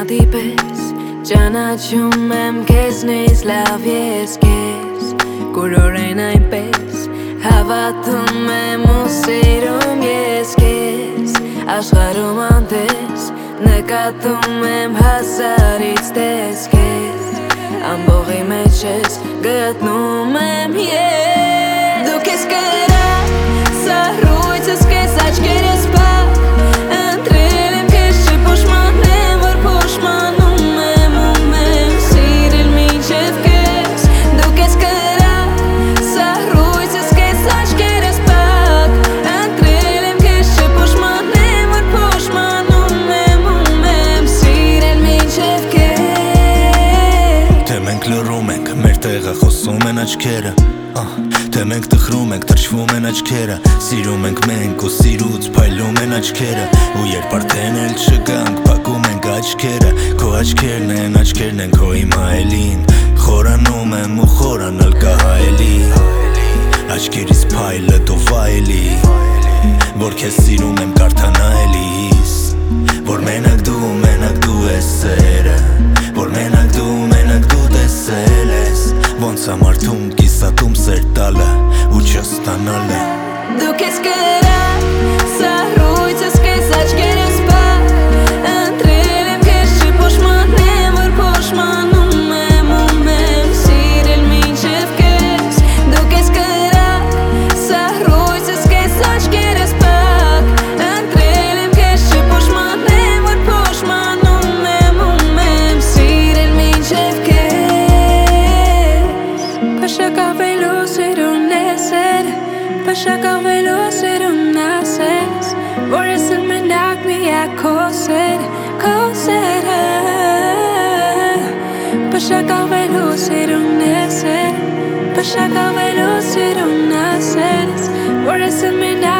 Կրկնատի պես ճանաչում եմ քեզնից լավ ես քեզ Կուրորեն այնպես հավատում եմ ու սիրում ես քեզ Աշխարհում անտես նկատում եմ հազարից տեսքեզ Ամբողի մեջ ես գտնում եմ ես Դու քեզ կրակ սահրույցս քեզ աչքերս պակ Ընտրել եմ քեզ չփոշմանեմ որ փոշմանում եմ Սիրել մինչև քեզ Դու քեզ կրակ սահրույցս քեզ աչքերս պակ Ընտրել եմ քեզ չփոշմանեմ որ փոշմանում եմ Սիրել մինչև քեզ Թե մենք լռում ենք, մեր տեղը խոսում են աչքերը Թե մենք տխրում ենք, թրջվում են աչքերը Սիրում ենք մենք ու սիրուց փայլում են աչքերը Ու երբ արդեն էլ չգանք, փակում ենք աչքերը Քո աչքերն են քո հիմա էլին Խորանում եմ ու խորանալ կահայելի Աչքերիս փայլը դու վայելի Որ քեզ սիրում եմ կարդանայելիս Որ մենակ դու ես սերը Որ մենակ դու տեսել ես Ոնց ամարդում կիսատում սեր տալը ու չստանալը Դու քեզ կրակ սահրույցս քեզ աչքերս պակ Ընտրել եմ քեզ չփոշմանեմ որ փոշմանում եմ Սիրել մինչև քեզ Դու քեզ կրակ սահրույցս քեզ աչքերս պակ Ընտրել եմ քեզ չփոշմանեմ որ փոշմանում եմ Սիրել մինչև Փշակավելու սիրուն ես Փշակավելու սիրուն ասես Որ ես էլ մենակ միակ քո սերը Փշակավելու սիրուն ես Փշակավելու սիրուն ասես Որ ես էլ մենակ